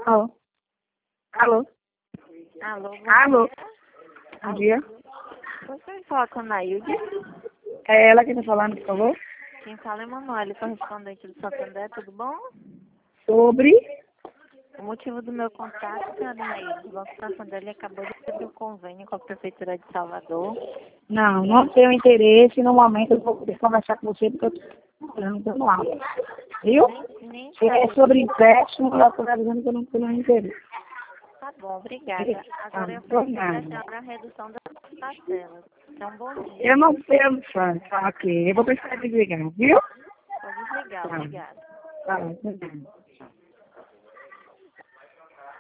Alô? Alô? Alô, bom Alô? dia. Bom dia. Você me fala com a Nailde? É ela que está falando, por favor? Quem fala é Manoel, correspondente do Santander, tudo bom? Sobre... O motivo do meu contato, senhora Nailde, o Banco Santander acabou de abrir um convênio com a Prefeitura de Salvador. Não tenho interesse. No momento eu vou poder conversar com você porque eu estou dando aula. Viu? Nem Se é sobre empréstimo, eu estou avisando que eu não tenho interesse. Tá bom, obrigada. Agora eu Por oferecer nada. a senhora a redução das parcelas. Então, bom dia. Eu não tenho chance. Tá, ok. Eu vou precisar desligar, viu? Pode desligar, Tá. obrigada. Tá, por nada.